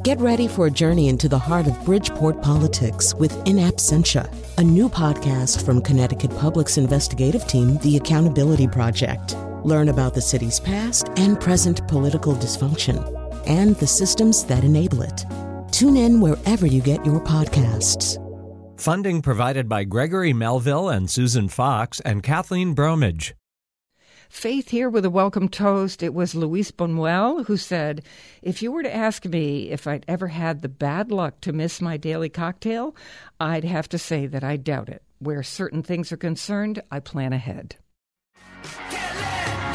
Get ready for a journey into the heart of Bridgeport politics with In Absentia, a new podcast from Connecticut Public's investigative team, The Accountability Project. Learn about the city's past and present political dysfunction and the systems that enable it. Tune in wherever you get your podcasts. Funding provided by Gregory Melville and Susan Fox and Kathleen Bromage. Faith here with a welcome toast. It was Luis Buñuel who said, if you were to ask me if I'd ever had the bad luck to miss my daily cocktail, I'd have to say that I doubt it. Where certain things are concerned, I plan ahead. Can't let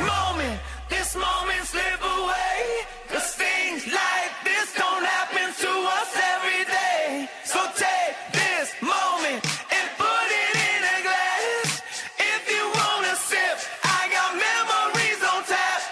this moment slip away. 'Cause things like this don't happen to us every day. So take this moment and put it in a glass. If you wanna sip, I got memories on tap.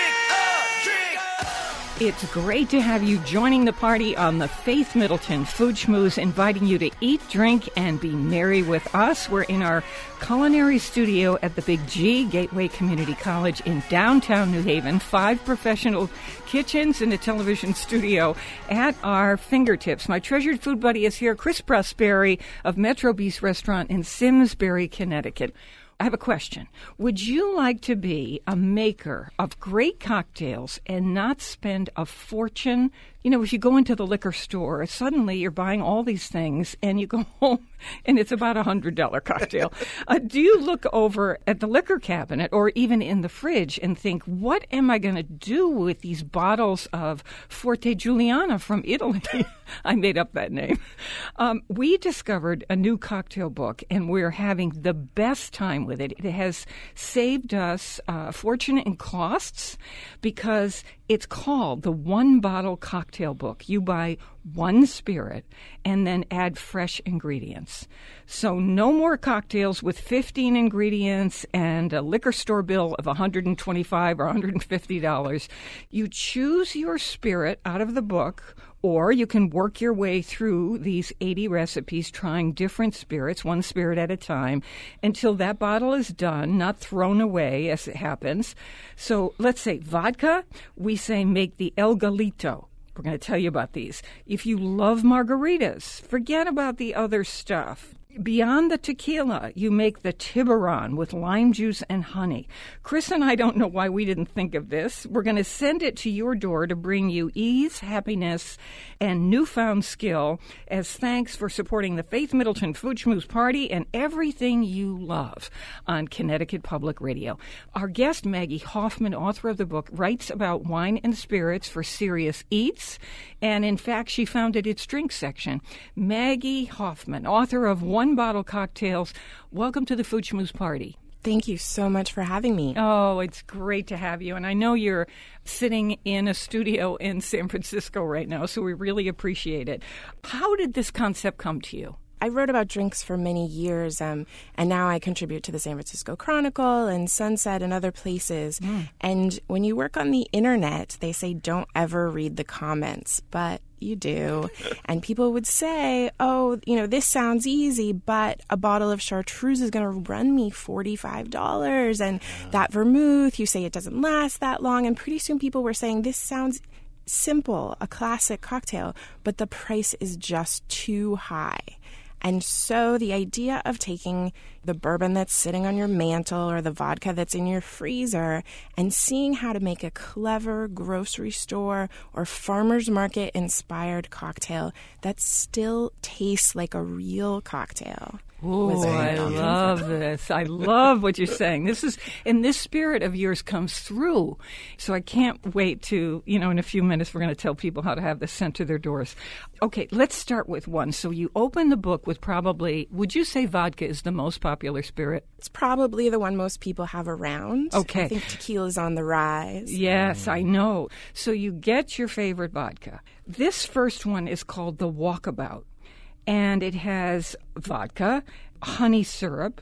Drink up. It's great to have you joining the party on the Faith Middleton Food Schmooze, inviting you to eat, drink, and be merry with us. We're in our culinary studio at the Big G, Gateway Community College in downtown New Haven. 5 professional kitchens and a television studio at our fingertips. My treasured food buddy is here, Chris Prosperi of Metro Beast Restaurant in Simsbury, Connecticut. I have a question. Would you like to be a maker of great cocktails and not spend a fortune? You know, if you go into the liquor store, suddenly you're buying all these things and you go home and it's about $100 cocktail. Do you look over at the liquor cabinet or even in the fridge and think, what am I going to do with these bottles of Forte Giuliana from Italy? I made up that name. We discovered a new cocktail book and we're having the best time with it. It has saved us a fortune in costs because it's called the One Bottle Cocktail Book. You buy one spirit and then add fresh ingredients. So no more cocktails with 15 ingredients and a liquor store bill of $125 or $150. You choose your spirit out of the book, or you can work your way through these 80 recipes, trying different spirits, one spirit at a time, until that bottle is done, not thrown away as it happens. So let's say vodka, we say make the El Galito. We're going to tell you about these. If you love margaritas, forget about the other stuff. Beyond the tequila, you make the Tiburon with lime juice and honey. Chris and I don't know why we didn't think of this. We're going to send it to your door to bring you ease, happiness, and newfound skill as thanks for supporting the Faith Middleton Food Schmooze Party and everything you love on Connecticut Public Radio. Our guest, Maggie Hoffman, author of the book, writes about wine and spirits for serious eats, and in fact, she founded its drink section. Maggie Hoffman, author of One Bottle Cocktails. Welcome to the Food Schmooze Party. Thank you so much for having me. Oh, it's great to have you. And I know you're sitting in a studio in San Francisco right now, so we really appreciate it. How did this concept come to you? I wrote about drinks for many years, and now I contribute to the San Francisco Chronicle and Sunset and other places. And when you work on the internet, they say don't ever read the comments, but you do. And people would say, oh, you know, this sounds easy, but a bottle of chartreuse is going to run me $45. And that vermouth, you say it doesn't last that long. And pretty soon people were saying, this sounds simple, a classic cocktail, but the price is just too high. And so the idea of taking the bourbon that's sitting on your mantle or the vodka that's in your freezer and seeing how to make a clever grocery store or farmer's market inspired cocktail that still tastes like a real cocktail. Oh, I love this. I love what you're saying. This is, and this spirit of yours comes through. So I can't wait to, in a few minutes, we're going to tell people how to have this sent to their doors. Okay, let's start with one. So you open the book with probably, would you say vodka is the most popular spirit? It's probably the one most people have around. Okay. I think tequila's on the rise. Yes, I know. So you get your favorite vodka. This first one is called the Walkabout. And it has vodka, honey syrup,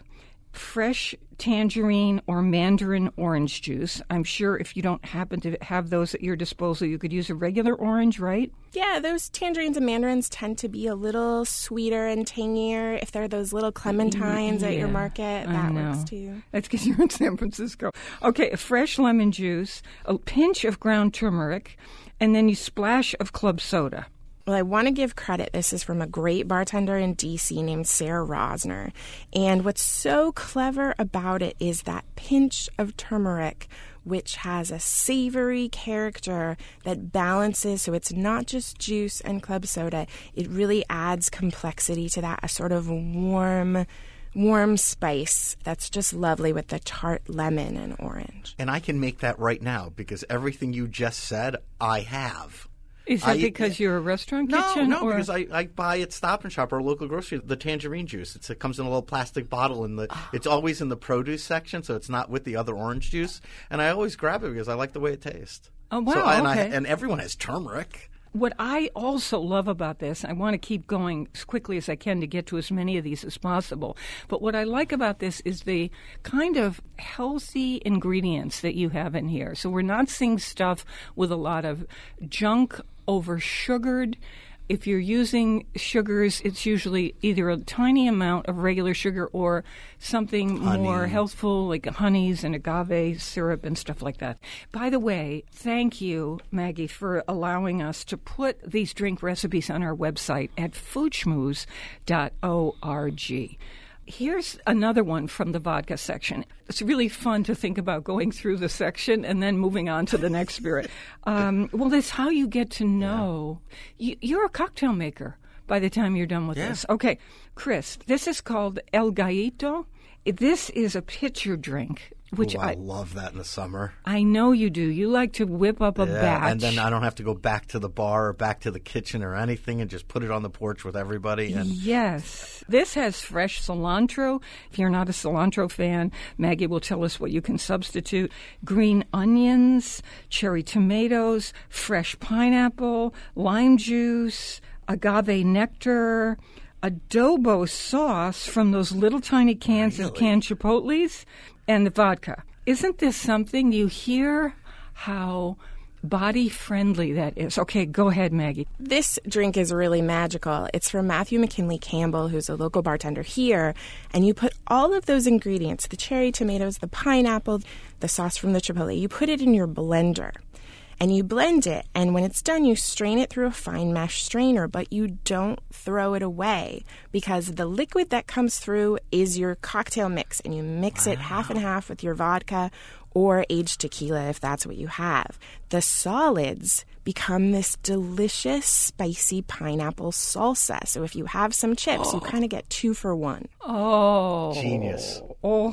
fresh tangerine or mandarin orange juice. I'm sure if you don't happen to have those at your disposal, you could use a regular orange, right? Yeah, those tangerines and mandarins tend to be a little sweeter and tangier. If they're those little clementines at your market, that works too. That's because you're in San Francisco. Okay, a fresh lemon juice, a pinch of ground turmeric, and then you splash of club soda. Well, I want to give credit. This is from a great bartender in D.C. named Sarah Rosner. And what's so clever about it is that pinch of turmeric, which has a savory character that balances, so it's not just juice and club soda. It really adds complexity to that, a sort of warm spice that's just lovely with the tart lemon and orange. And I can make that right now because everything you just said, I have. Is that because you're a restaurant kitchen? No, because I buy at Stop and Shop or a local grocery the tangerine juice. It comes in a little plastic bottle, and it's always in the produce section, so it's not with the other orange juice. And I always grab it because I like the way it tastes. Oh, wow, okay. And everyone has turmeric. What I also love about this, I want to keep going as quickly as I can to get to as many of these as possible, but what I like about this is the kind of healthy ingredients that you have in here. So we're not seeing stuff with a lot of junk, over-sugared. If you're using sugars, it's usually either a tiny amount of regular sugar or something more healthful, like honeys and agave syrup and stuff like that. By the way, thank you, Maggie, for allowing us to put these drink recipes on our website at foodschmooze.org. Here's another one from the vodka section. It's really fun to think about going through the section and then moving on to the next spirit. Well, that's how you get to know. You're a cocktail maker by the time you're done with this. Okay, Chris, this is called El Gallito. This is a pitcher drink. Which I love that in the summer. I know you do. You like to whip up a batch. And then I don't have to go back to the bar or back to the kitchen or anything and just put it on the porch with everybody. And yes. This has fresh cilantro. If you're not a cilantro fan, Maggie will tell us what you can substitute. Green onions, cherry tomatoes, fresh pineapple, lime juice, agave nectar, adobo sauce from those little tiny cans of canned chipotles, and the vodka. Isn't this something? You hear how body-friendly that is. Okay, go ahead, Maggie. This drink is really magical. It's from Matthew McKinley Campbell, who's a local bartender here, and you put all of those ingredients, the cherry tomatoes, the pineapple, the sauce from the chipotle, you put it in your blender. And you blend it, and when it's done, you strain it through a fine mesh strainer, but you don't throw it away because the liquid that comes through is your cocktail mix, and you mix it half and half with your vodka or aged tequila if that's what you have. The solids become this delicious, spicy pineapple salsa. So if you have some chips, you kind of get 2 for 1. Oh. Genius.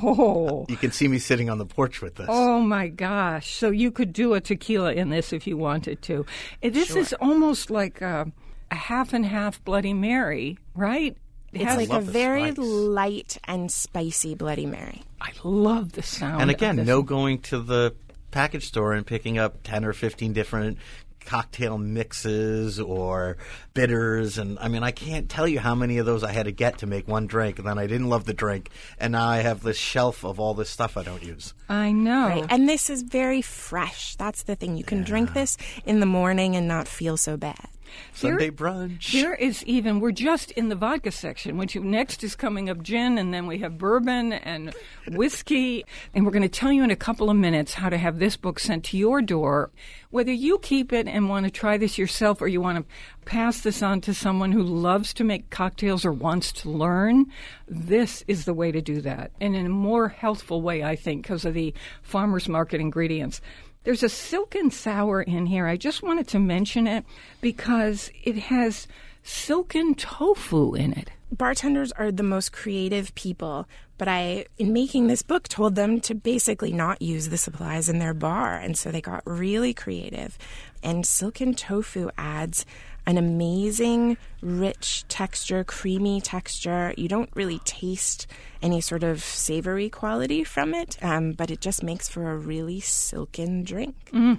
Oh. You can see me sitting on the porch with this. Oh, my gosh. So you could do a tequila in this if you wanted to. This is almost like a half and half Bloody Mary, right? It's like a very light and spicy Bloody Mary. I love the sound. And again, no going to the package store and picking up 10 or 15 different cocktail mixes or bitters. And I mean, I can't tell you how many of those I had to get to make one drink. And then I didn't love the drink. And now I have this shelf of all this stuff I don't use. I know. Right. And this is very fresh. That's the thing. You can drink this in the morning and not feel so bad. Sunday brunch. There is even, we're just in the vodka section, which next is coming up gin, and then we have bourbon and whiskey. And we're going to tell you in a couple of minutes how to have this book sent to your door. Whether you keep it and want to try this yourself or you want to pass this on to someone who loves to make cocktails or wants to learn, this is the way to do that. And in a more healthful way, I think, because of the farmer's market ingredients. There's a silken sour in here. I just wanted to mention it because it has silken tofu in it. Bartenders are the most creative people, but I, in making this book, told them to basically not use the supplies in their bar, and so they got really creative. And silken tofu adds an amazing, rich texture, creamy texture. You don't really taste any sort of savory quality from it, but it just makes for a really silken drink.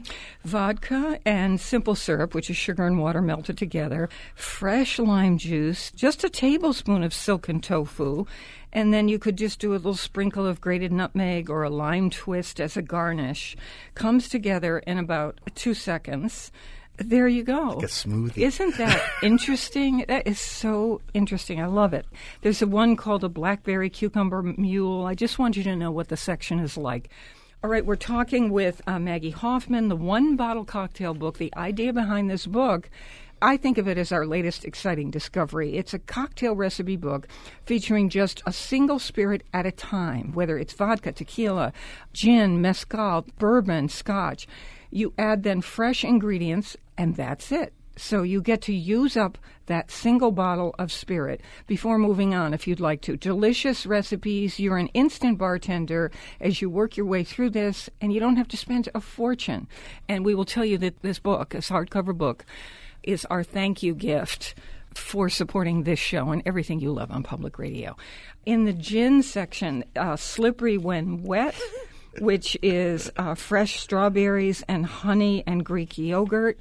Vodka and simple syrup, which is sugar and water melted together, fresh lime juice, just a tablespoon of silken tofu, and then you could just do a little sprinkle of grated nutmeg or a lime twist as a garnish. Comes together in about 2 seconds. There you go. Like a smoothie. Isn't that interesting? That is so interesting. I love it. There's one called a blackberry cucumber mule. I just want you to know what the section is like. All right, we're talking with Maggie Hoffman, the One Bottle Cocktail book. The idea behind this book, I think of it as our latest exciting discovery. It's a cocktail recipe book featuring just a single spirit at a time, whether it's vodka, tequila, gin, mezcal, bourbon, scotch. You add then fresh ingredients, and that's it. So you get to use up that single bottle of spirit before moving on if you'd like to. Delicious recipes. You're an instant bartender as you work your way through this, and you don't have to spend a fortune. And we will tell you that this book, this hardcover book, is our thank you gift for supporting this show and everything you love on public radio. In the gin section, Slippery When Wet, which is fresh strawberries and honey and Greek yogurt.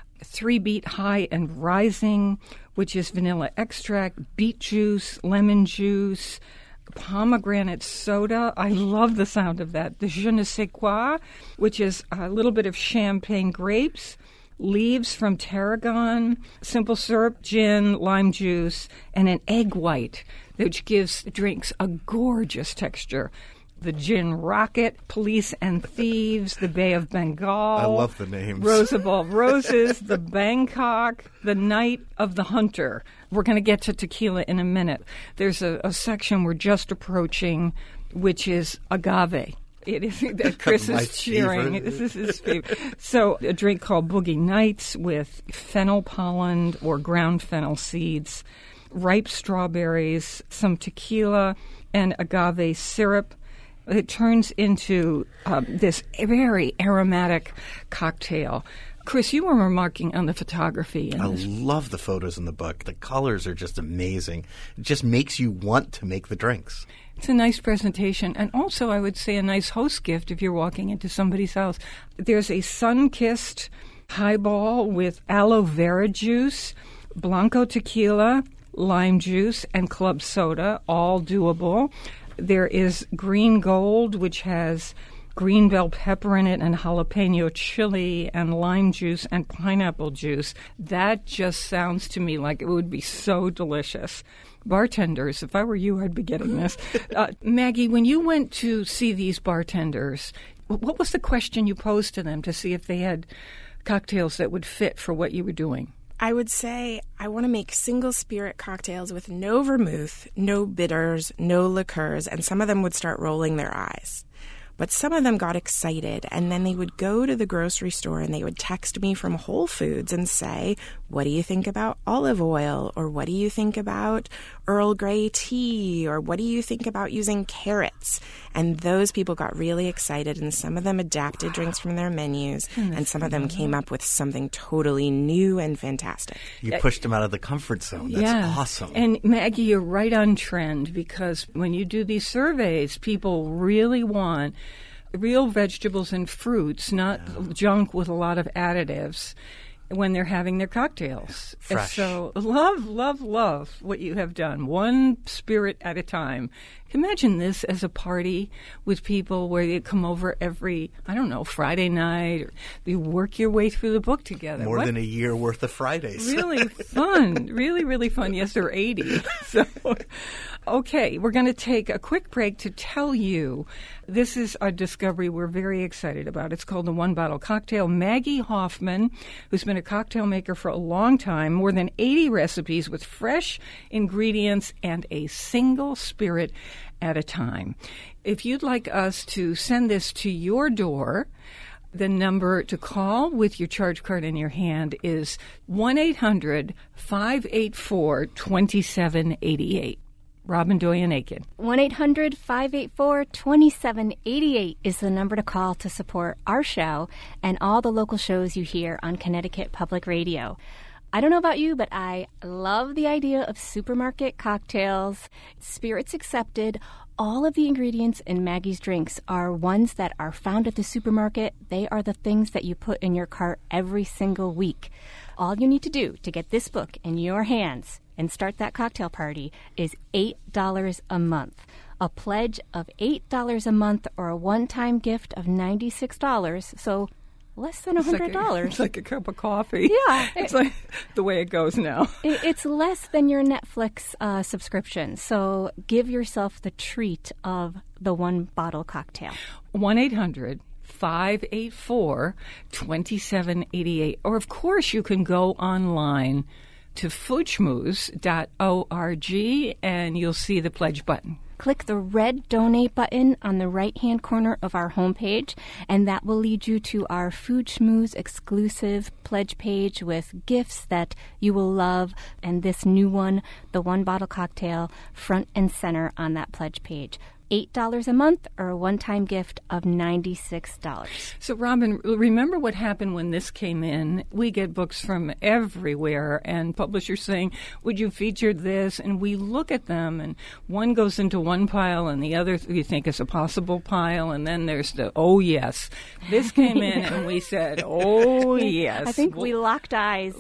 3 Beet High and Rising, which is vanilla extract, beet juice, lemon juice, pomegranate soda. I love the sound of that. The Je ne sais quoi, which is a little bit of champagne grapes, leaves from tarragon, simple syrup, gin, lime juice, and an egg white, which gives drinks a gorgeous texture. The Gin Rocket, Police and Thieves, the Bay of Bengal. I love the names. Rosabelle Roses, the Bangkok, the Night of the Hunter. We're going to get to tequila in a minute. There's a section we're just approaching, which is agave. It is that Chris is cheering. Favorite. This is his favorite. So a drink called Boogie Nights with fennel pollen or ground fennel seeds, ripe strawberries, some tequila, and agave syrup. It turns into this very aromatic cocktail. Chris, you were remarking on the photography. I love the photos in the book. The colors are just amazing. It just makes you want to make the drinks. It's a nice presentation, and also I would say a nice host gift if you're walking into somebody's house. There's a sun-kissed highball with aloe vera juice, Blanco tequila, lime juice, and club soda, all doable. There is Green Gold, which has green bell pepper in it and jalapeno chili and lime juice and pineapple juice. That just sounds to me like it would be so delicious. Bartenders, if I were you, I'd be getting this. Maggie, when you went to see these bartenders, what was the question you posed to them to see if they had cocktails that would fit for what you were doing? I would say I want to make single spirit cocktails with no vermouth, no bitters, no liqueurs, and some of them would start rolling their eyes. But some of them got excited, and then they would go to the grocery store and they would text me from Whole Foods and say, what do you think about olive oil? Or what do you think about Earl Grey tea? Or what do you think about using carrots? And those people got really excited, and some of them adapted drinks from their menus, and some of them came up with something totally new and fantastic. You pushed them out of the comfort zone. That's awesome. And Maggie, you're right on trend, because when you do these surveys, people really want real vegetables and fruits, not junk with a lot of additives when they're having their cocktails. Fresh. So love what you have done. One spirit at a time. Imagine this as a party with people where you come over every, Friday night. Or you work your way through the book together. More than a year worth of Fridays. Really fun. Really, really fun. Yes, they're 80. So, okay, we're going to take a quick break to tell you this is a discovery we're very excited about. It's called the One Bottle Cocktail. Maggie Hoffman, who's been a cocktail maker for a long time, more than 80 recipes with fresh ingredients and a single spirit at a time. If you'd like us to send this to your door, the number to call with your charge card in your hand is 1-800-584-2788. Robin Doyen-Aiken. 1-800-584-2788 is the number to call to support our show and all the local shows you hear on Connecticut Public Radio. I don't know about you, but I love the idea of supermarket cocktails. Spirits accepted. All of the ingredients in Maggie's drinks are ones that are found at the supermarket. They are the things that you put in your cart every single week. All you need to do to get this book in your hands and start that cocktail party is $8 a month. A pledge of $8 a month or a one-time gift of $96. So less than $100. It's like a cup of coffee. Yeah. It's like the way it goes now. It's less than your Netflix subscription. So give yourself the treat of the one bottle cocktail. 1-800-584-2788. Or, of course, you can go online to foodschmooze.org and you'll see the pledge button. Click the red donate button on the right-hand corner of our homepage, and that will lead you to our Food Schmooze exclusive pledge page with gifts that you will love, and this new one, the one bottle cocktail, front and center on that pledge page. $8 a month or a one-time gift of $96. So, Robin, remember what happened when this came in? We get books from everywhere, and publishers saying, would you feature this? And we look at them, and one goes into one pile, and the other you think is a possible pile, and then there's the, oh, yes. This came in, and we said, oh, yes. I think we locked eyes.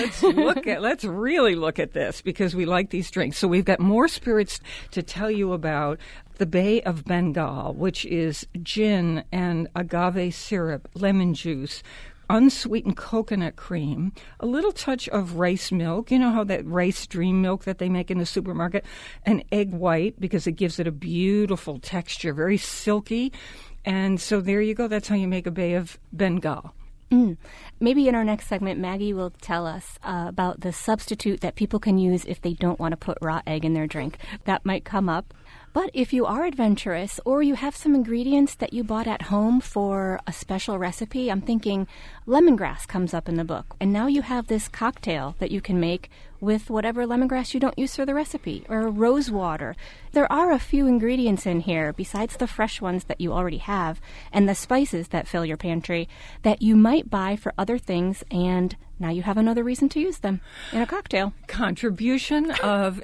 Let's really look at this, because we like these drinks. So we've got more spirits to tell you about. The Bay of Bengal, which is gin and agave syrup, lemon juice, unsweetened coconut cream, a little touch of rice milk. You know how that rice dream milk that they make in the supermarket? An egg white, because it gives it a beautiful texture, very silky. And so there you go. That's how you make a Bay of Bengal. Maybe in our next segment, Maggie will tell us about the substitute that people can use if they don't want to put raw egg in their drink. That might come up. But if you are adventurous or you have some ingredients that you bought at home for a special recipe, I'm thinking lemongrass comes up in the book. And now you have this cocktail that you can make with whatever lemongrass you don't use for the recipe, or rose water. There are a few ingredients in here, besides the fresh ones that you already have, and the spices that fill your pantry, that you might buy for other things, and now you have another reason to use them in a cocktail. Contribution of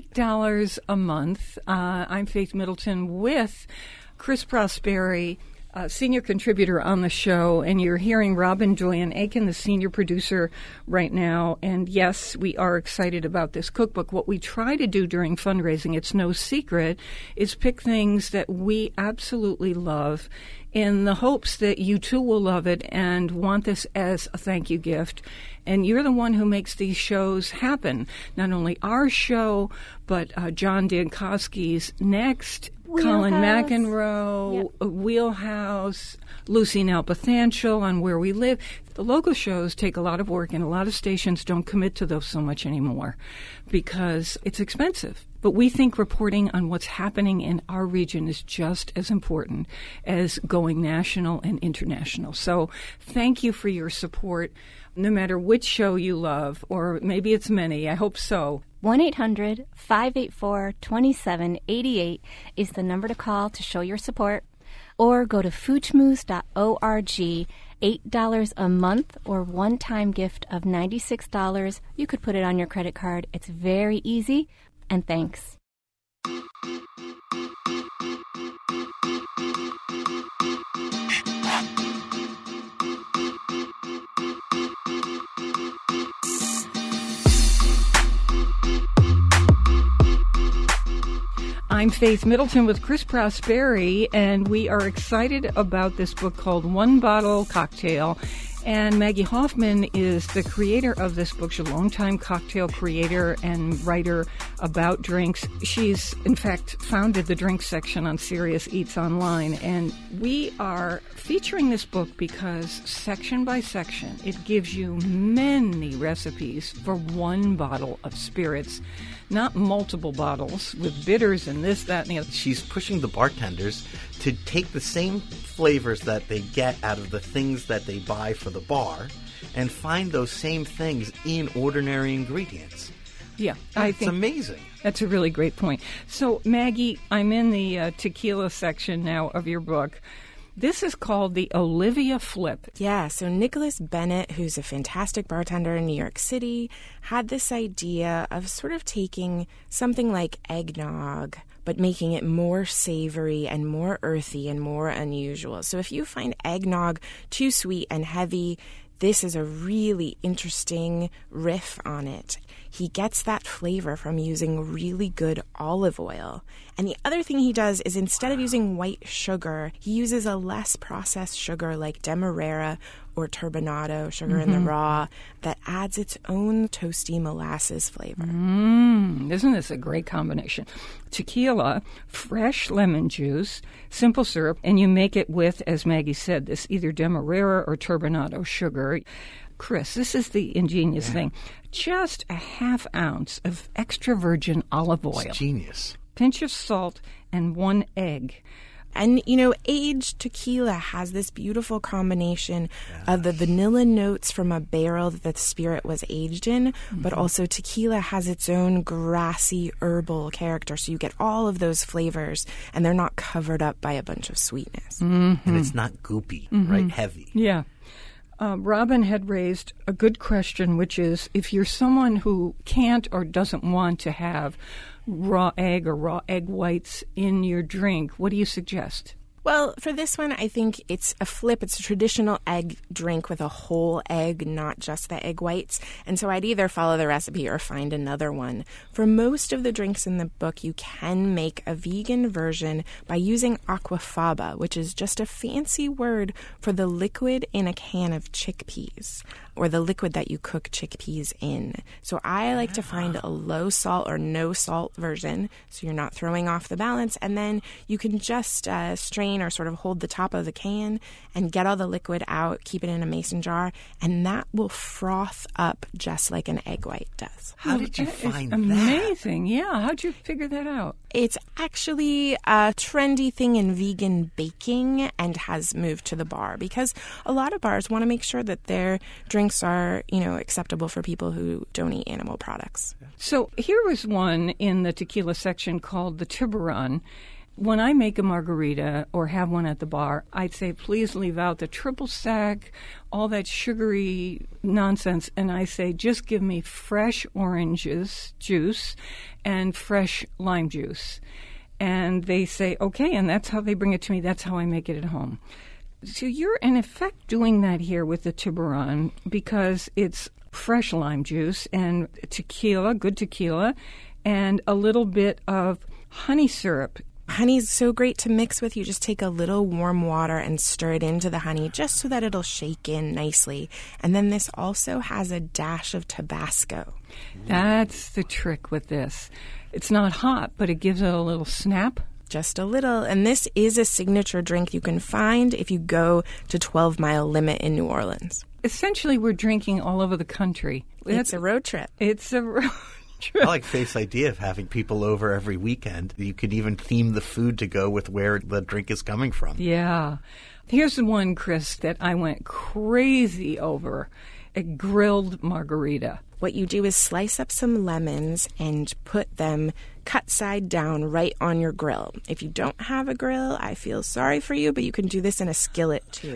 $8 a month. I'm Faith Middleton with Chris Prosperi, senior contributor on the show, and you're hearing Robin Doyen-Aiken, the senior producer right now. And yes, we are excited about this cookbook. What we try to do during fundraising, it's no secret, is pick things that we absolutely love in the hopes that you too will love it and want this as a thank you gift. And you're the one who makes these shows happen. Not only our show, but John Dankowski's next, Colin McEnroe, Yep. Wheelhouse, Lucy Nalpathanchel on Where We Live. The local shows take a lot of work, and a lot of stations don't commit to those so much anymore because it's expensive. But we think reporting on what's happening in our region is just as important as going national and international. So thank you for your support, no matter which show you love, or maybe it's many. I hope so. 1-800-584-2788 is the number to call to show your support. Or go to foodschmooze.org. $8 a month or one-time gift of $96. You could put it on your credit card. It's very easy. And thanks. I'm Faith Middleton with Chris Prosperi, and we are excited about this book called One Bottle Cocktail. And Maggie Hoffman is the creator of this book. She's a longtime cocktail creator and writer about drinks. She's, in fact, founded the drink section on Serious Eats Online. And we are featuring this book because section by section, it gives you many recipes for one bottle of spirits, not multiple bottles with bitters and this, that, and the other. She's pushing the bartenders to take the same flavors that they get out of the things that they buy for the bar and find those same things in ordinary ingredients. Yeah, I It's think amazing. that's a really great point. So, Maggie, I'm in the tequila section now of your book. This is called the Olivia Flip. Yeah, so Nicholas Bennett, who's a fantastic bartender in New York City, had this idea of sort of taking something like eggnog, but making it more savory and more earthy and more unusual. So if you find eggnog too sweet and heavy, this is a really interesting riff on it. He gets that flavor from using really good olive oil. And the other thing he does is instead of using white sugar, he uses a less processed sugar like Demerara or turbinado, sugar in the raw, that adds its own toasty molasses flavor. Isn't this a great combination? Tequila, fresh lemon juice, simple syrup, and you make it with, as Maggie said, this either Demerara or turbinado sugar. Chris, this is the ingenious thing. Just a half ounce of extra virgin olive oil, It's genius. pinch of salt, and 1 egg. And, you know, aged tequila has this beautiful combination of the vanilla notes from a barrel that the spirit was aged in, but also tequila has its own grassy herbal character. So you get all of those flavors, and they're not covered up by a bunch of sweetness. And it's not goopy, right? Heavy. Yeah. Robin had raised a good question, which is if you're someone who can't or doesn't want to have raw egg or raw egg whites in your drink, what do you suggest? Well, for this one, I think it's a flip. It's a traditional egg drink with a whole egg, not just the egg whites. And so I'd either follow the recipe or find another one. For most of the drinks in the book, you can make a vegan version by using aquafaba, which is just a fancy word for the liquid in a can of chickpeas, or the liquid that you cook chickpeas in. So I like to find a low salt or no salt version, so you're not throwing off the balance. And then you can just strain or sort of hold the top of the can and get all the liquid out, keep it in a mason jar, and that will froth up just like an egg white does. How did you That is find that? amazing. Yeah, how'd you figure that out? It's actually a trendy thing in vegan baking and has moved to the bar because a lot of bars want to make sure that their drinks are, you know, acceptable for people who don't eat animal products. So here was one in the tequila section called the Tiburon. When I make a margarita or have one at the bar, I'd say, please leave out the triple sec, all that sugary nonsense, and I say, just give me fresh oranges juice and fresh lime juice. And they say, okay, and that's how they bring it to me. That's how I make it at home. So you're, in effect, doing that here with the Tiburon because it's fresh lime juice and tequila, good tequila, and a little bit of honey syrup. Honey's so great to mix with. You just take a little warm water and stir it into the honey just so that it'll shake in nicely. And then this also has a dash of Tabasco. That's the trick with this. It's not hot, but it gives it a little snap. Just a little. And this is a signature drink you can find if you go to 12 Mile Limit in New Orleans. Essentially, we're drinking all over the country. It's a road trip. It's a road I like Faith's idea of having people over every weekend. You could even theme the food to go with where the drink is coming from. Yeah. Here's the one, Chris, that I went crazy over. A grilled margarita. What you do is slice up some lemons and put them cut side down right on your grill. If you don't have a grill, I feel sorry for you, but you can do this in a skillet too.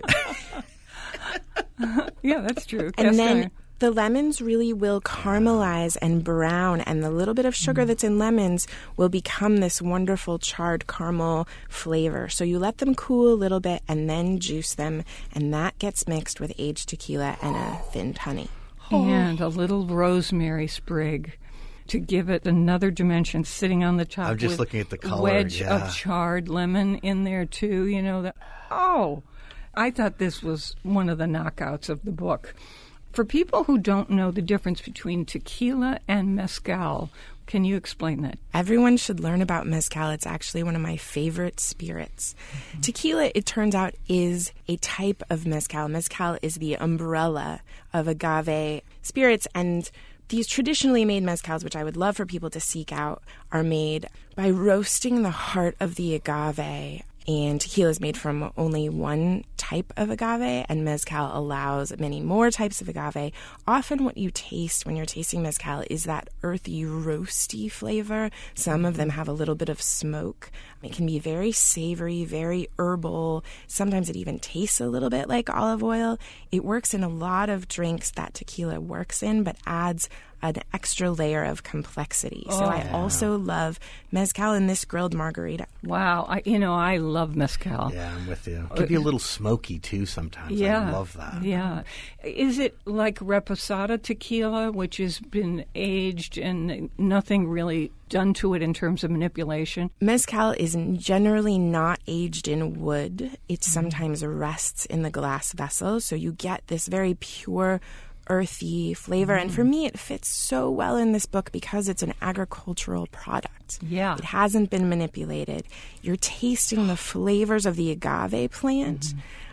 Yeah, that's true. And Cast then iron. the lemons really will caramelize and brown, and the little bit of sugar that's in lemons will become this wonderful charred caramel flavor. So you let them cool a little bit and then juice them, and that gets mixed with aged tequila and a thinned honey. And a little rosemary sprig to give it another dimension sitting on the top. I'm just with looking at the color, wedge yeah. of charred lemon in there too, you know. I thought this was one of the knockouts of the book. For people who don't know the difference between tequila and mezcal, can you explain that? Everyone should learn about mezcal. It's actually one of my favorite spirits. Tequila, it turns out, is a type of mezcal. Mezcal is the umbrella of agave spirits, and these traditionally made mezcals, which I would love for people to seek out, are made by roasting the heart of the agave And tequila is made from only one type of agave, and mezcal allows many more types of agave. Often what you taste when you're tasting mezcal is that earthy, roasty flavor. Some of them have a little bit of smoke. It can be very savory, very herbal. Sometimes it even tastes a little bit like olive oil. It works in a lot of drinks that tequila works in, but adds an extra layer of complexity. So I also love mezcal in this grilled margarita. Wow. I love mezcal. Yeah, I'm with you. It can be a little smoky, too, sometimes. Yeah. I love that. Yeah. Is it like reposado tequila, which has been aged and nothing really done to it in terms of manipulation? Mezcal is generally not aged in wood. It sometimes rests in the glass vessel, so you get this very pure, earthy flavor. And for me, it fits so well in this book because it's an agricultural product. Yeah. It hasn't been manipulated. You're tasting the flavors of the agave plant.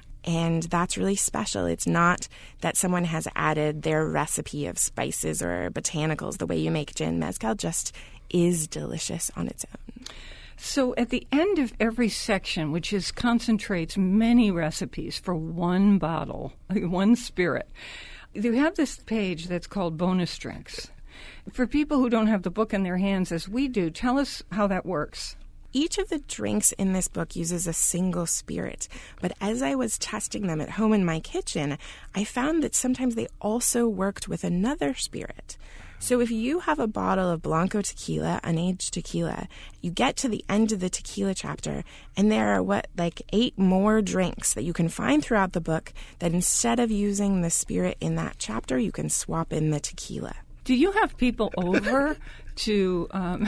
And that's really special. It's not that someone has added their recipe of spices or botanicals the way you make gin. Mezcal just is delicious on its own. So at the end of every section, which concentrates many recipes for one bottle, one spirit, you have this page that's called bonus drinks. For people who don't have the book in their hands as we do, tell us how that works. Each of the drinks in this book uses a single spirit, but as I was testing them at home in my kitchen, I found that sometimes they also worked with another spirit. So if you have a bottle of Blanco tequila, unaged tequila, you get to the end of the tequila chapter, and there are 8 more drinks that you can find throughout the book that instead of using the spirit in that chapter, you can swap in the tequila. Do you have people over to,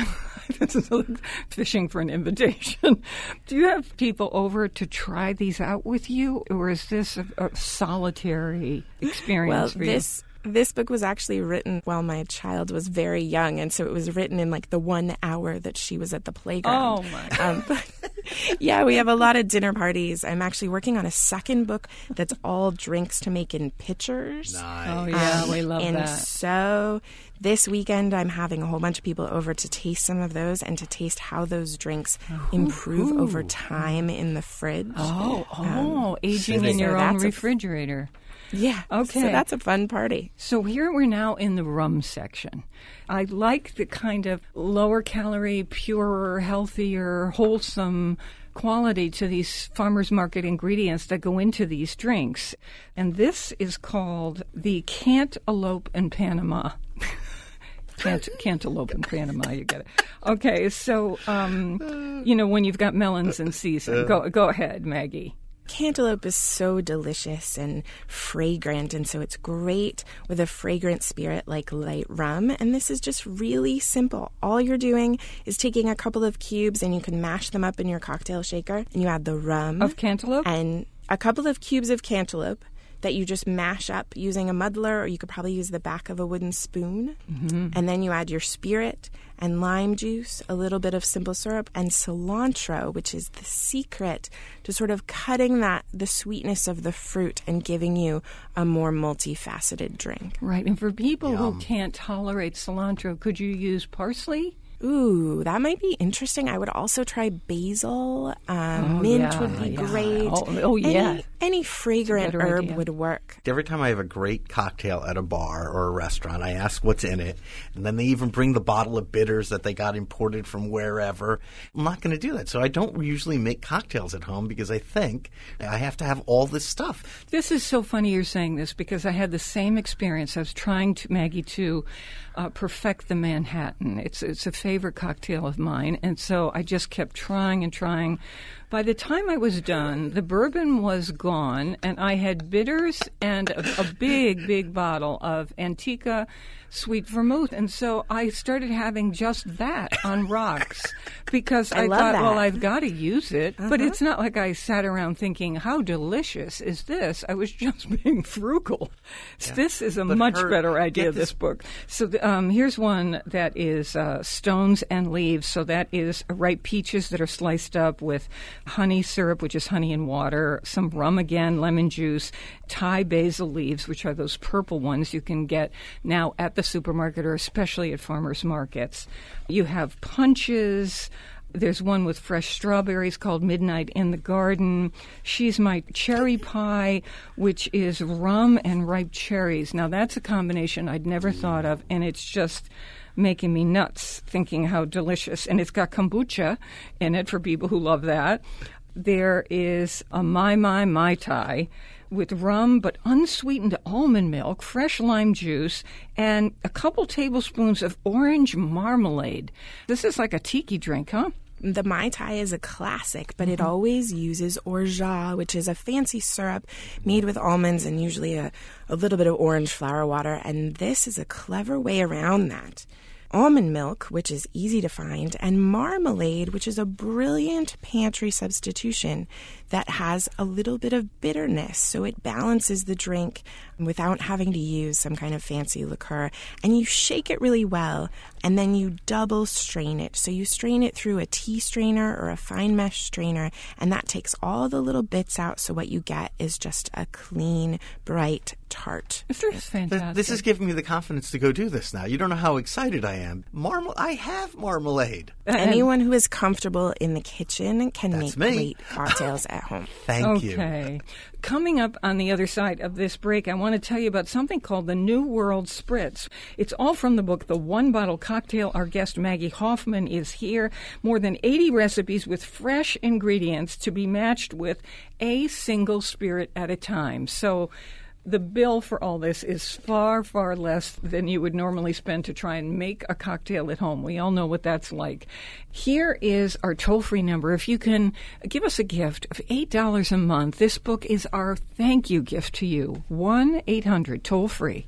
this is like fishing for an invitation. Do you have people over to try these out with you, or is this a solitary experience for you? This book was actually written while my child was very young, and so it was written in the 1 hour that she was at the playground. Oh, my God. Yeah, we have a lot of dinner parties. I'm actually working on a second book that's all drinks to make in pitchers. Nice. Oh, yeah, we love and that. So this weekend, I'm having a whole bunch of people over to taste some of those and to taste how those drinks improve over time in the fridge. Aging in your own refrigerator. Yeah. Okay. So that's a fun party. So here we're now in the rum section. I like the kind of lower calorie, purer, healthier, wholesome quality to these farmers market ingredients that go into these drinks. And this is called the Cantaloupe in Panama. Cantaloupe in Panama, you get it. Okay, so, when you've got melons in season. Go ahead, Maggie. Cantaloupe is so delicious and fragrant, and so it's great with a fragrant spirit like light rum. And this is just really simple. All you're doing is taking a couple of cubes, and you can mash them up in your cocktail shaker, and you add the rum. Of cantaloupe? And a couple of cubes of cantaloupe that you just mash up using a muddler, or you could probably use the back of a wooden spoon. Mm-hmm. And then you add your spirit and lime juice, a little bit of simple syrup, and cilantro, which is the secret to sort of cutting the sweetness of the fruit and giving you a more multifaceted drink. Right. And for people who can't tolerate cilantro, could you use parsley? Ooh, that might be interesting. I would also try basil. Mint would be great. Yeah. Any fragrant herb would work. Every time I have a great cocktail at a bar or a restaurant, I ask what's in it. And then they even bring the bottle of bitters that they got imported from wherever. I'm not going to do that. So I don't usually make cocktails at home because I think I have to have all this stuff. This is so funny you're saying this because I had the same experience. I was trying to, Maggie, to perfect the Manhattan. It's a favorite cocktail of mine. And so I just kept trying and trying. By the time I was done, the bourbon was gone, and I had bitters and a big, big bottle of Antica sweet vermouth. And so I started having just that on rocks because I thought, well, I've got to use it. But it's not like I sat around thinking, how delicious is this? I was just being frugal. Yeah. This is a much better idea, this book. So here's one that is Stones and Leaves. So that is ripe peaches that are sliced up with honey syrup, which is honey and water, some rum again, lemon juice, Thai basil leaves, which are those purple ones you can get now at the supermarket or especially at farmers markets. You have punches, There's one with fresh strawberries called Midnight in the Garden. She's My Cherry Pie, which is rum and ripe cherries. Now, that's a combination I'd never thought of, and it's just making me nuts thinking how delicious. And it's got kombucha in it for people who love that. There is a Mai Tai with rum but unsweetened almond milk, fresh lime juice, and a couple tablespoons of orange marmalade. This is like a tiki drink, huh? The Mai Tai is a classic, but it always uses orgeat, which is a fancy syrup made with almonds and usually a little bit of orange flower water, and this is a clever way around that. Almond milk, which is easy to find, and marmalade, which is a brilliant pantry substitution that has a little bit of bitterness, so it balances the drink without having to use some kind of fancy liqueur. And you shake it really well, and then you double strain it. So you strain it through a tea strainer or a fine mesh strainer, and that takes all the little bits out, so what you get is just a clean, bright tart. This is fantastic. This is giving me the confidence to go do this now. You don't know how excited I am. I have marmalade. Anyone who is comfortable in the kitchen can That's make me. great cocktails at home. Thank you. Okay. Coming up on the other side of this break, I want to tell you about something called the New World Spritz. It's all from the book, The One Bottle Cocktail. Our guest, Maggie Hoffman, is here. More than 80 recipes with fresh ingredients to be matched with a single spirit at a time. So the bill for all this is far, far less than you would normally spend to try and make a cocktail at home. We all know what that's like. Here is our toll-free number. If you can give us a gift of $8 a month, this book is our thank you gift to you. 1-800, toll-free,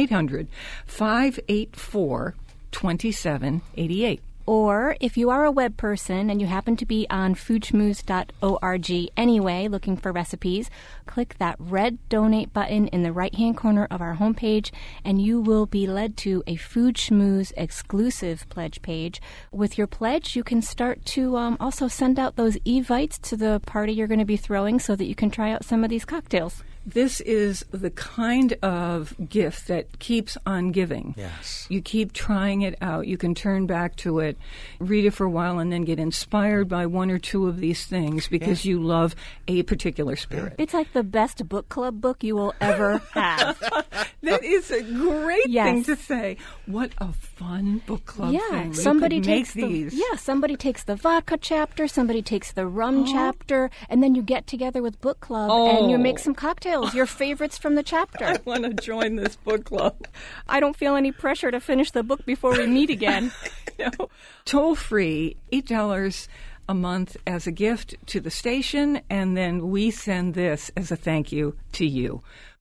1-800-584-2788. Or if you are a web person and you happen to be on foodschmooze.org anyway, looking for recipes, click that red donate button in the right-hand corner of our homepage, and you will be led to a Food Schmooze exclusive pledge page. With your pledge, you can start to also send out those evites to the party you're going to be throwing so that you can try out some of these cocktails. This is the kind of gift that keeps on giving. Yes. You keep trying it out. You can turn back to it, read it for a while, and then get inspired by one or two of these things because you love a particular spirit. It's like the best book club book you will ever have. That is a great Yes. thing to say. What a fun book club thing. You somebody could make takes these. somebody takes the vodka chapter, somebody takes the rum chapter, and then you get together with book club and you make some cocktails, your favorites from the chapter. I want to join this book club. I don't feel any pressure to finish the book before we meet again. No. Toll free, $8 a month as a gift to the station, and then we send this as a thank you to you.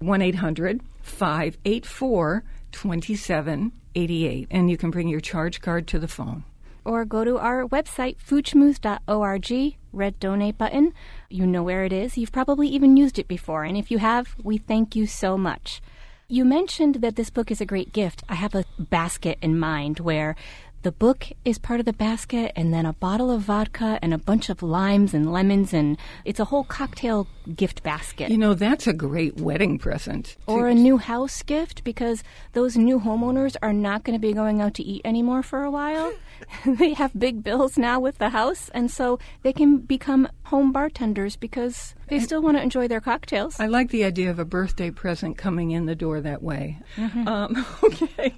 1-800-584-2788, and you can bring your charge card to the phone. Or go to our website, foodschmooze.org, red donate button. You know where it is. You've probably even used it before, and if you have, we thank you so much. You mentioned that this book is a great gift. I have a basket in mind where the book is part of the basket, and then a bottle of vodka and a bunch of limes and lemons, and it's a whole cocktail gift basket. You know, that's a great wedding present. Or a new house gift, because those new homeowners are not going to be going out to eat anymore for a while. They have big bills now with the house, and so they can become home bartenders because they still want to enjoy their cocktails. I like the idea of a birthday present coming in the door that way. Okay.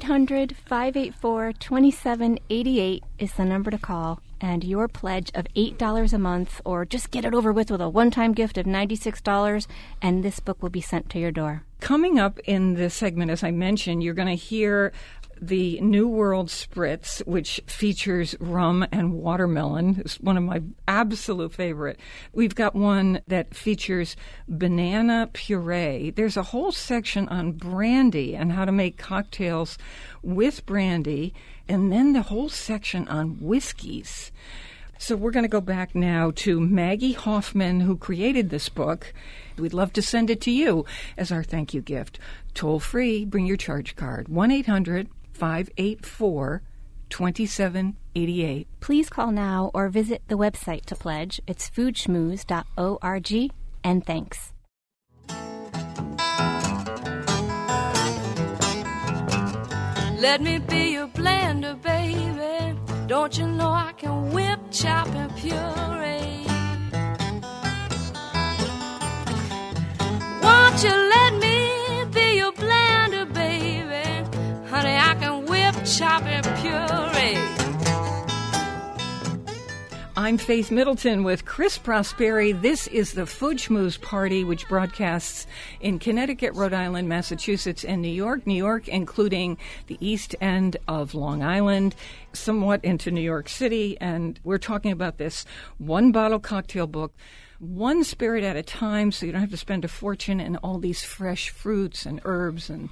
1-800-584-2788 is the number to call, and your pledge of $8 a month, or just get it over with a one-time gift of $96, and this book will be sent to your door. Coming up in this segment, as I mentioned, you're going to hear the New World Spritz, which features rum and watermelon. It's one of my absolute favorite. We've got one that features banana puree. There's a whole section on brandy and how to make cocktails with brandy, and then the whole section on whiskeys. So we're going to go back now to Maggie Hoffman, who created this book. We'd love to send it to you as our thank you gift. Toll free, bring your charge card, 1-800-584-2788. Please call now or visit the website to pledge. It's foodschmooze.org, and thanks. Let me be your blender, baby. Don't you know I can whip, chop, and puree? Won't you let me be your blender, baby? Honey, I can whip, chop, and puree. I'm Faith Middleton with Chris Prosperi. This is the Fudge Schmooze Party, which broadcasts in Connecticut, Rhode Island, Massachusetts, and New York. New York, including the east end of Long Island, somewhat into New York City. And we're talking about this one-bottle cocktail book, one spirit at a time, so you don't have to spend a fortune in all these fresh fruits and herbs and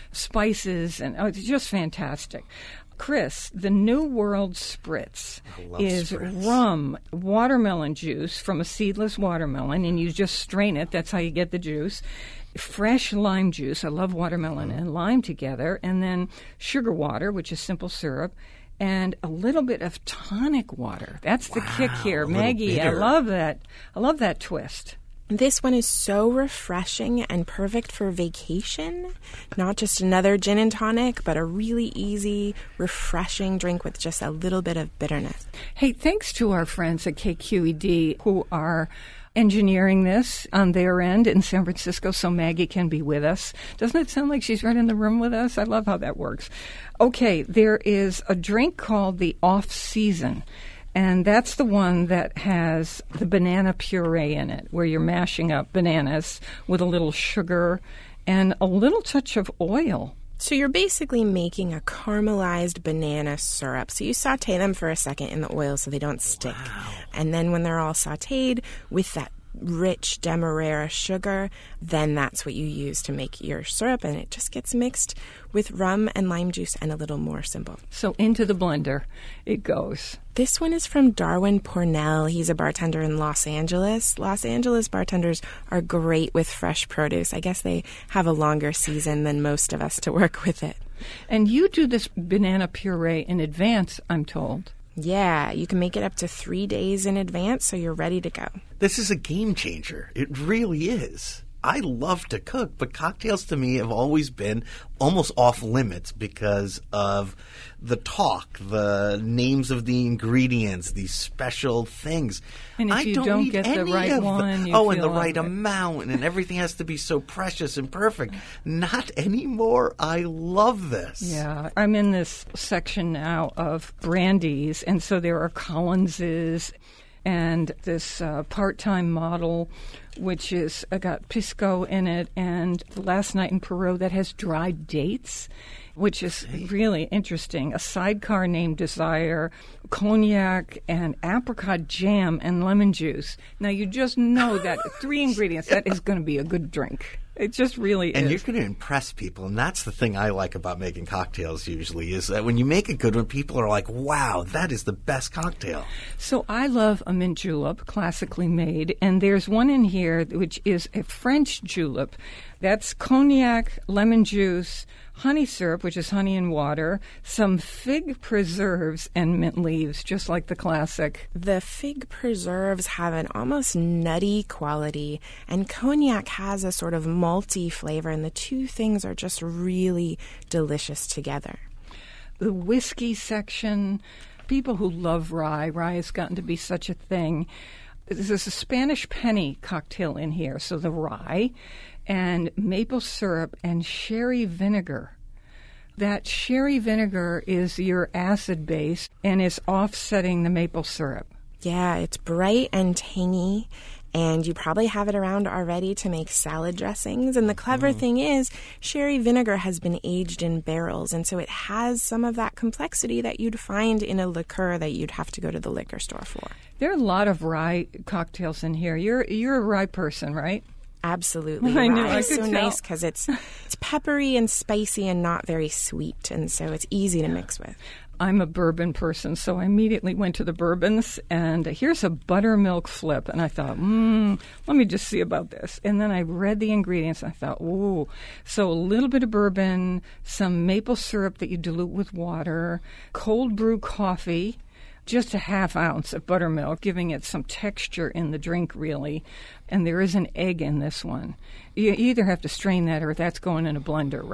spices. And it's just fantastic. Chris, the New World Spritz is rum, watermelon juice from a seedless watermelon, and you just strain it. That's how you get the juice. Fresh lime juice. I love watermelon and lime together. And then sugar water, which is simple syrup, and a little bit of tonic water. That's the kick here. Maggie, I love that. I love that twist. This one is so refreshing and perfect for vacation. Not just another gin and tonic, but a really easy, refreshing drink with just a little bit of bitterness. Hey, thanks to our friends at KQED who are engineering this on their end in San Francisco so Maggie can be with us. Doesn't it sound like she's right in the room with us? I love how that works. Okay, there is a drink called the Off Season. And that's the one that has the banana puree in it, where you're mashing up bananas with a little sugar and a little touch of oil. So you're basically making a caramelized banana syrup. So you saute them for a second in the oil so they don't stick. Wow. And then when they're all sauteed with that rich demerara sugar, then that's what you use to make your syrup, and it just gets mixed with rum and lime juice and a little more simple. So into the blender it goes. This one is from Darwin Pornell. He's a bartender in Los Angeles. Los Angeles bartenders are great with fresh produce. I guess they have a longer season than most of us to work with it. And you do this banana puree in advance, I'm told. Yeah, you can make it up to 3 days in advance, so you're ready to go. This is a game changer. It really is. I love to cook, but cocktails to me have always been almost off limits because of the talk, the names of the ingredients, these special things. And if I you don't need get the any right of one, and the right amount, and everything has to be so precious and perfect. Not anymore. I love this. Yeah, I'm in this section now of brandies, and so there are Collinses and this part-time model, which is got pisco in it, and the Last Night in Peru that has dried dates, which is really interesting. A sidecar named Desire, cognac, and apricot jam and lemon juice. Now, you just know that 3 ingredients, that is going to be a good drink. It just really is. And you're going to impress people, and that's the thing I like about making cocktails usually, is that when you make a good one, people are like, wow, that is the best cocktail. So I love a mint julep, classically made, and there's one in here which is a French julep. That's cognac, lemon juice, honey syrup, which is honey and water, some fig preserves, and mint leaves, just like the classic. The fig preserves have an almost nutty quality, and cognac has a sort of malty flavor, and the two things are just really delicious together. The whiskey section, people who love rye has gotten to be such a thing. There's a Spanish penny cocktail in here, so the rye and maple syrup and sherry vinegar. That sherry vinegar is your acid base and is offsetting the maple syrup. Yeah, it's bright and tangy, and you probably have it around already to make salad dressings. And the clever thing is, sherry vinegar has been aged in barrels, and so it has some of that complexity that you'd find in a liqueur that you'd have to go to the liquor store for. There are a lot of rye cocktails in here. You're a rye person, right? Absolutely. I knew, rye I is could so tell. nice because it's peppery and spicy and not very sweet, and so it's easy to mix with. I'm a bourbon person, so I immediately went to the bourbons, and here's a buttermilk flip, and I thought, let me just see about this. And then I read the ingredients, and I thought, ooh. So a little bit of bourbon, some maple syrup that you dilute with water, cold brew coffee, just a half ounce of buttermilk, giving it some texture in the drink, really. And there is an egg in this one. You either have to strain that or that's going in a blender, right?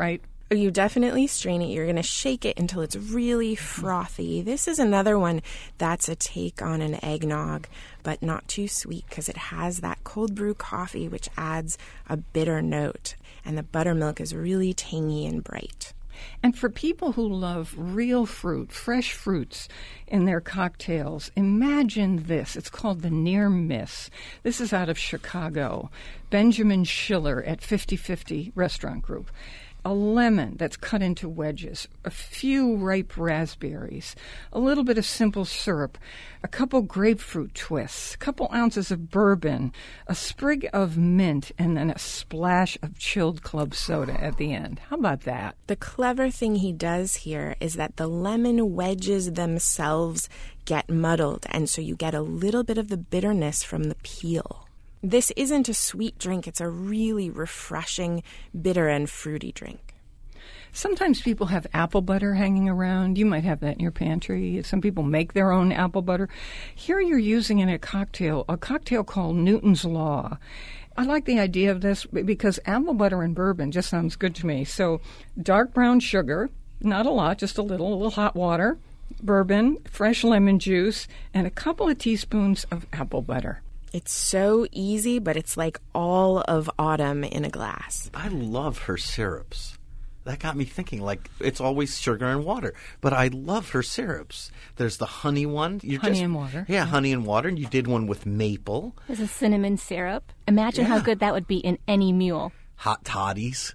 You definitely strain it. You're going to shake it until it's really frothy. This is another one that's a take on an eggnog, but not too sweet because it has that cold brew coffee, which adds a bitter note. And the buttermilk is really tangy and bright. And for people who love real fruit, fresh fruits in their cocktails, imagine this. It's called the Near Miss. This is out of Chicago. Benjamin Schiller at 50/50 Restaurant Group. A lemon that's cut into wedges, a few ripe raspberries, a little bit of simple syrup, a couple grapefruit twists, a couple ounces of bourbon, a sprig of mint, and then a splash of chilled club soda at the end. How about that? The clever thing he does here is that the lemon wedges themselves get muddled, and so you get a little bit of the bitterness from the peel. This isn't a sweet drink. It's a really refreshing, bitter and fruity drink. Sometimes people have apple butter hanging around. You might have that in your pantry. Some people make their own apple butter. Here you're using in a cocktail called Newton's Law. I like the idea of this because apple butter and bourbon just sounds good to me. So dark brown sugar, not a lot, just a little hot water, bourbon, fresh lemon juice, and a couple of teaspoons of apple butter. It's so easy, but it's like all of autumn in a glass. I love her syrups. That got me thinking, like, it's always sugar and water. But I love her syrups. There's the honey one. Honey and water. Yeah, honey and water. And you did one with maple. There's a cinnamon syrup. Imagine how good that would be in any mule. Hot toddies.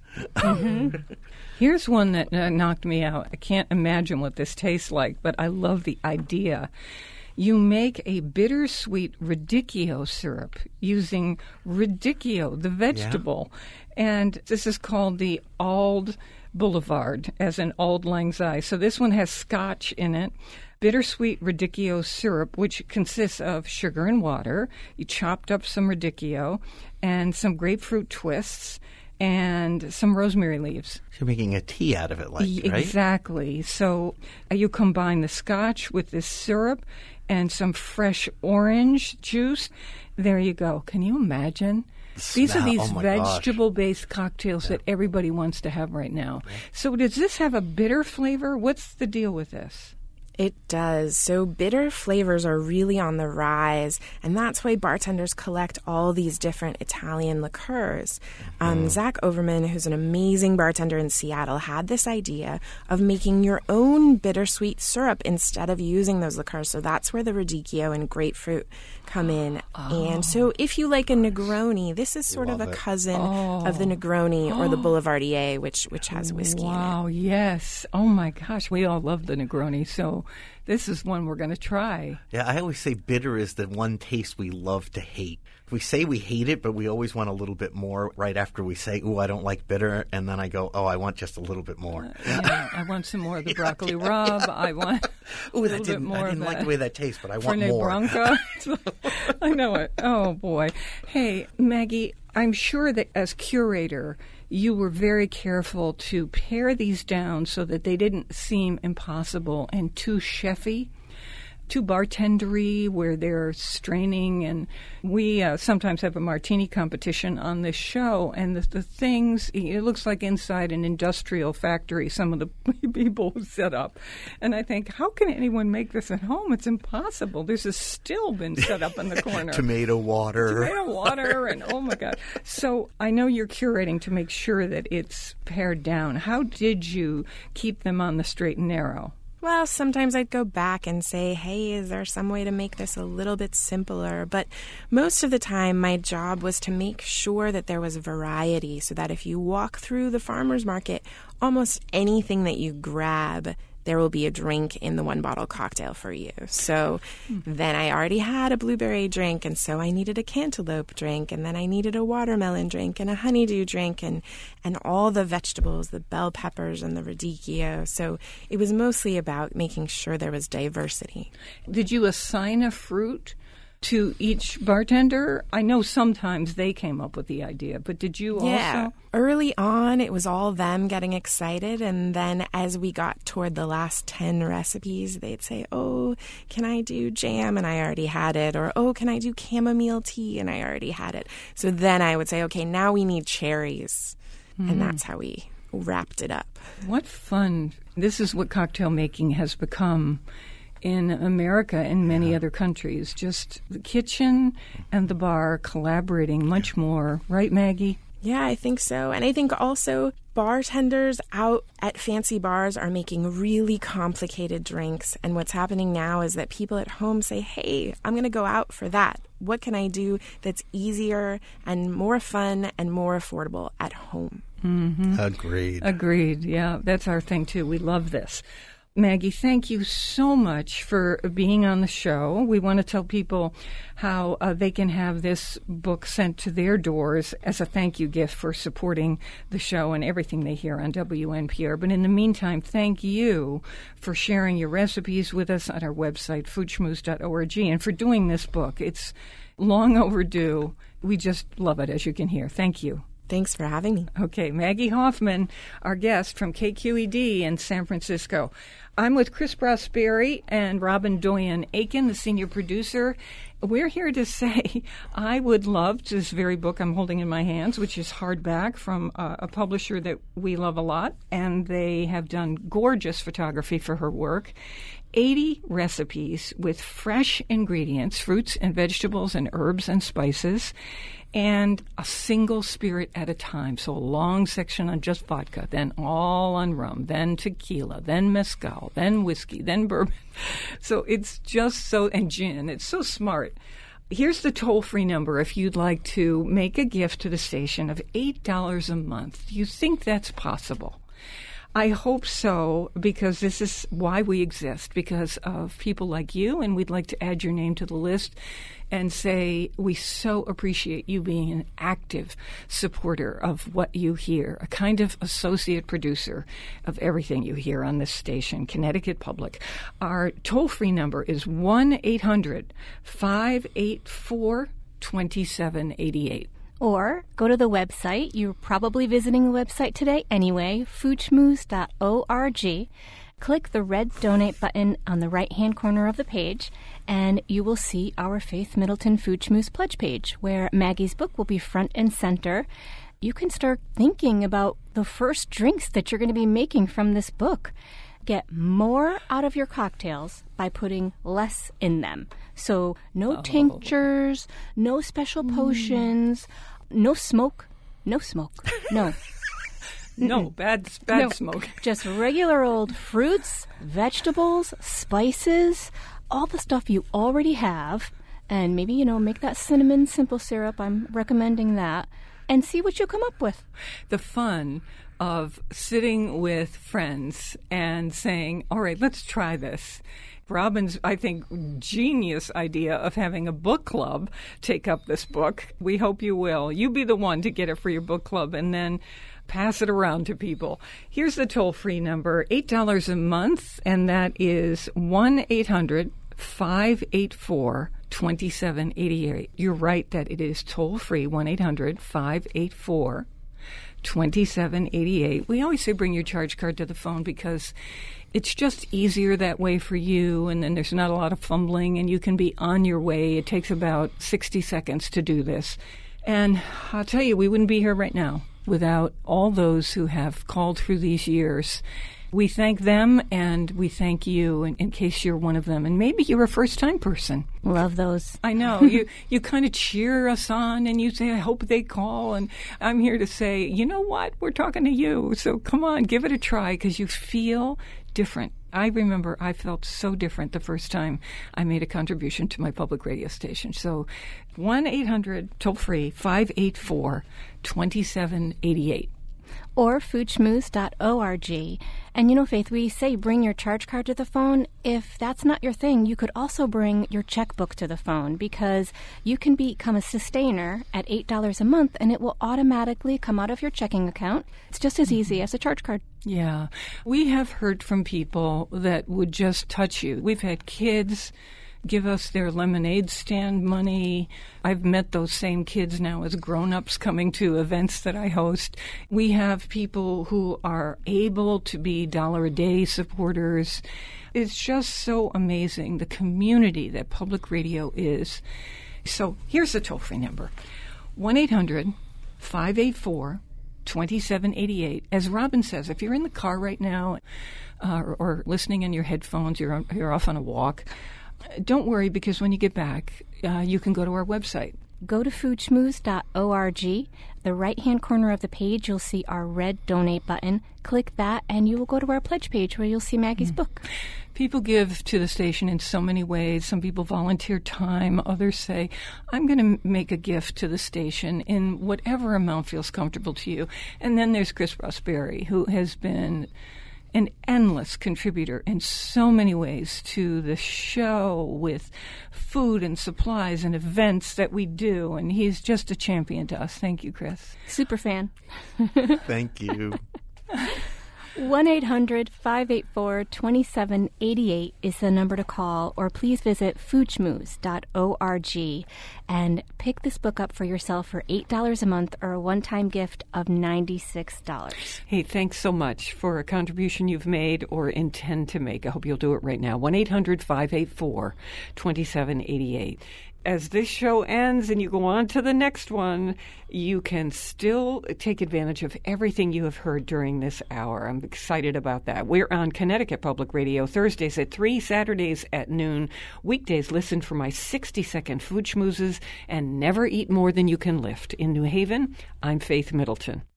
Here's one that knocked me out. I can't imagine what this tastes like, but I love the idea. You make a bittersweet radicchio syrup using radicchio, the vegetable. Yeah. And this is called the Auld Boulevard, as in Auld Lang Syne. So this one has scotch in it. Bittersweet radicchio syrup, which consists of sugar and water. You chopped up some radicchio and some grapefruit twists and some rosemary leaves. So you're making a tea out of it, right? Exactly. So you combine the scotch with this syrup and some fresh orange juice. There you go. Can you imagine? These are these vegetable-based cocktails that everybody wants to have right now. So does this have a bitter flavor? What's the deal with this? It does. So bitter flavors are really on the rise, and that's why bartenders collect all these different Italian liqueurs. Zach Overman, who's an amazing bartender in Seattle, had this idea of making your own bittersweet syrup instead of using those liqueurs. So that's where the radicchio and grapefruit come in. And so if you like a Negroni, this is sort of a cousin of the Negroni or the Boulevardier, which has whiskey in it. Wow, yes. Oh, my gosh. We all love the Negroni, so this is one we're going to try. Yeah, I always say bitter is the one taste we love to hate. We say we hate it, but we always want a little bit more right after we say, ooh, I don't like bitter. And then I go, oh, I want just a little bit more. Yeah, I want some more of the broccoli rub. I want a little bit more I didn't like the way that tastes, but I want Fernet more. Branca. I know it. Oh, boy. Hey, Maggie, I'm sure that as curator, you were very careful to pare these down so that they didn't seem impossible and too chefy, too bartendery, where they're straining. And we sometimes have a martini competition on this show, and the things, it looks like inside an industrial factory, some of the people who set up. And I think, how can anyone make this at home? It's impossible. There's a still been set up in the corner. Tomato water, and oh my God. So I know you're curating to make sure that it's pared down. How did you keep them on the straight and narrow? Well, sometimes I'd go back and say, hey, is there some way to make this a little bit simpler? But most of the time, my job was to make sure that there was variety so that if you walk through the farmer's market, almost anything that you grab, there will be a drink in the one-bottle cocktail for you. So then I already had a blueberry drink, and so I needed a cantaloupe drink, and then I needed a watermelon drink and a honeydew drink and all the vegetables, the bell peppers and the radicchio. So it was mostly about making sure there was diversity. Did you assign a fruit to each bartender? I know sometimes they came up with the idea, but did you also? Early on, it was all them getting excited, and then as we got toward the last 10 recipes, they'd say, oh, can I do jam? And I already had it. Or, oh, can I do chamomile tea? And I already had it. So then I would say, okay, now we need cherries. And that's how we wrapped it up. What fun. This is what cocktail making has become in America and many other countries. Just the kitchen and the bar collaborating much more. Right, Maggie? Yeah, I think so. And I think also bartenders out at fancy bars are making really complicated drinks. And what's happening now is that people at home say, hey, I'm going to go out for that. What can I do that's easier and more fun and more affordable at home? Mm-hmm. Agreed. Yeah, that's our thing, too. We love this. Maggie, thank you so much for being on the show. We want to tell people how they can have this book sent to their doors as a thank you gift for supporting the show and everything they hear on WNPR. But in the meantime, thank you for sharing your recipes with us on our website, foodschmooze.org, and for doing this book. It's long overdue. We just love it, as you can hear. Thank you. Thanks for having me. Okay, Maggie Hoffman, our guest from KQED in San Francisco. I'm with Chris Prosperi and Robin Doyen-Aiken, the senior producer. We're here to say I would love this very book I'm holding in my hands, which is hardback from a publisher that we love a lot, and they have done gorgeous photography for her work. 80 recipes with fresh ingredients, fruits and vegetables and herbs and spices, and a single spirit at a time. So a long section on just vodka, then all on rum, then tequila, then mezcal, then whiskey, then bourbon. So it's just so, and gin. It's so smart. Here's the toll-free number if you'd like to make a gift to the station of $8 a month. Do you think that's possible? I hope so, because this is why we exist, because of people like you, and we'd like to add your name to the list and say we so appreciate you being an active supporter of what you hear, a kind of associate producer of everything you hear on this station, Connecticut Public. Our toll-free number is 1-800-584-2788. Or go to the website. You're probably visiting the website today anyway, foodschmooze.org. Click the red donate button on the right-hand corner of the page, and you will see our Faith Middleton Food Schmooze pledge page, where Maggie's book will be front and center. You can start thinking about the first drinks that you're going to be making from this book. Get more out of your cocktails by putting less in them. So no tinctures, no special potions, no smoke. No. No, bad smoke. Just regular old fruits, vegetables, spices, all the stuff you already have. And maybe, make that cinnamon simple syrup. I'm recommending that. And see what you come up with. The fun of sitting with friends and saying, all right, let's try this. Robin's, I think, genius idea of having a book club take up this book. We hope you will. You be the one to get it for your book club and then pass it around to people. Here's the toll-free number, $8 a month, and that is 1-800-584-2788. You're right that it is toll-free, 1-800-584-2788. We always say bring your charge card to the phone because it's just easier that way for you, and then there's not a lot of fumbling, and you can be on your way. It takes about 60 seconds to do this. And I'll tell you, we wouldn't be here right now without all those who have called through these years. We thank them, and we thank you in case you're one of them. And maybe you're a first-time person. Love those. I know. You kind of cheer us on, and you say, I hope they call. And I'm here to say, you know what? We're talking to you. So come on, give it a try, because you feel different. I remember I felt so different the first time I made a contribution to my public radio station. So 1-800, toll-free, 584-2788. Or foodschmooze.org. And Faith, we say bring your charge card to the phone. If that's not your thing, you could also bring your checkbook to the phone, because you can become a sustainer at $8 a month, and it will automatically come out of your checking account. It's just as easy as a charge card. Yeah. We have heard from people that would just touch you. We've had kids give us their lemonade stand money. I've met those same kids now as grown-ups coming to events that I host. We have people who are able to be $1-a-day supporters. It's just so amazing, the community that public radio is. So here's the toll-free number, 1-800-584-2788. 2788. As Robin says, if you're in the car right now or listening in your headphones, you're off on a walk, don't worry, because when you get back, you can go to our website. Go to foodschmooze.org. The right-hand corner of the page, you'll see our red donate button. Click that, and you will go to our pledge page where you'll see Maggie's book. People give to the station in so many ways. Some people volunteer time. Others say, I'm going to make a gift to the station in whatever amount feels comfortable to you. And then there's Chris Rossberry, who has been an endless contributor in so many ways to the show with food and supplies and events that we do. And he's just a champion to us. Thank you, Chris. Super fan. Thank you. 1-800-584-2788 is the number to call, or please visit foodschmooze.org and pick this book up for yourself for $8 a month or a one-time gift of $96. Hey, thanks so much for a contribution you've made or intend to make. I hope you'll do it right now. 1-800-584-2788. As this show ends and you go on to the next one, you can still take advantage of everything you have heard during this hour. I'm excited about that. We're on Connecticut Public Radio Thursdays at 3, Saturdays at noon. Weekdays, listen for my 60-second food schmoozes and never eat more than you can lift. In New Haven, I'm Faith Middleton.